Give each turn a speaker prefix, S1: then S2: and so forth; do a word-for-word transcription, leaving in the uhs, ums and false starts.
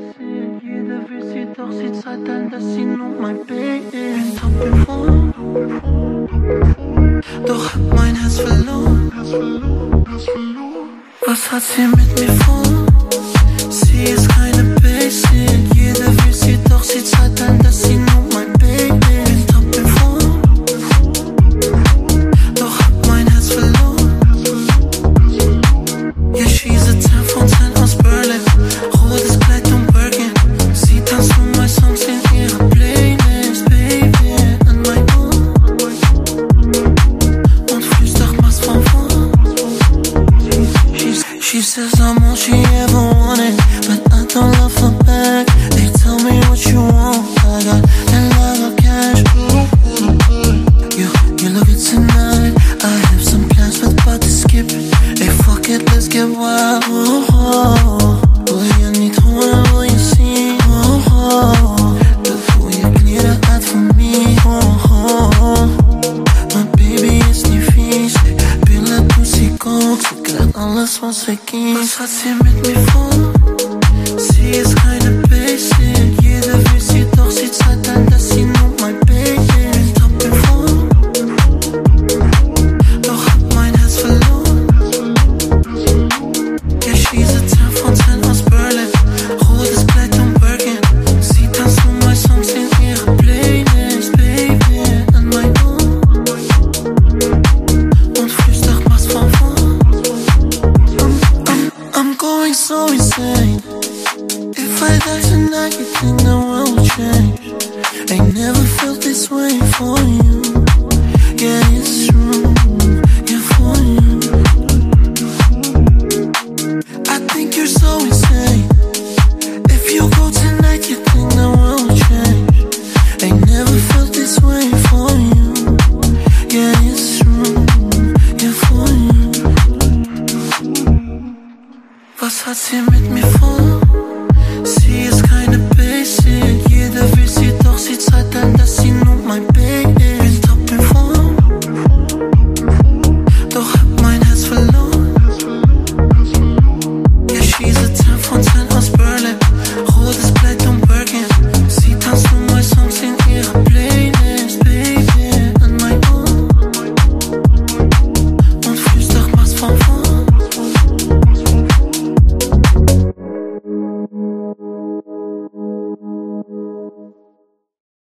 S1: Jeder will sie, doch sie zeigt an, dass sie nur mein Baby ist. Top in Form, doch hab mein Herz verloren. Was hat sie mit mir vor? Sie ist keine Basic. Jeder will sie, doch sie zeigt an, dass sie nur mein Baby ist. Top in Form, doch hab mein Herz verloren. Yeah, she's a ten von ten aus Berlin. Rotes Kleid und Birkin. Sie tanzt nur meine Songs in ihrer Playlist, Baby, an mein Ohr. Und flüstert was von vor. She says I'm all she ever wanted, but I don't love her back. They tell me what you want, I got that lot of cash. You, you look it tonight. I have some plans, but about to skip it. Hey, fuck it, let's get wild. Oh, oh. Wil je niet horen, wil je zien? Oh, oh. Dat doe je kleren uit voor mij. Oh, oh. Mijn baby is niet vies. Pillen, pussy, coke. Ze krijgt alles wat ze kiest. Was hat sie mit mir vor? Sie ist keine Basic. Jeder will sie, doch sie zeigt an, dass sie nur mein Baby ist. Top in Form, doch hab mein Herz verloren. Yeah, she's a ten von ten aus Berlin. Rotes Kleid und Birkin. Sie tanzt nur meine Songs in ihrer Playlist, Baby, an mein Ohr. Und flüstert was von vor. I'm, I'm, I'm going so insane. If I die tonight, you think the world will change. Ain't never felt this way for you. Yeah, it's true. Yeah, for you. I think you're so insane. If you go tonight, you think the world will change. Ain't never felt this way for you. Yeah, it's true. Yeah, for you. Was hat sie mit mir vor?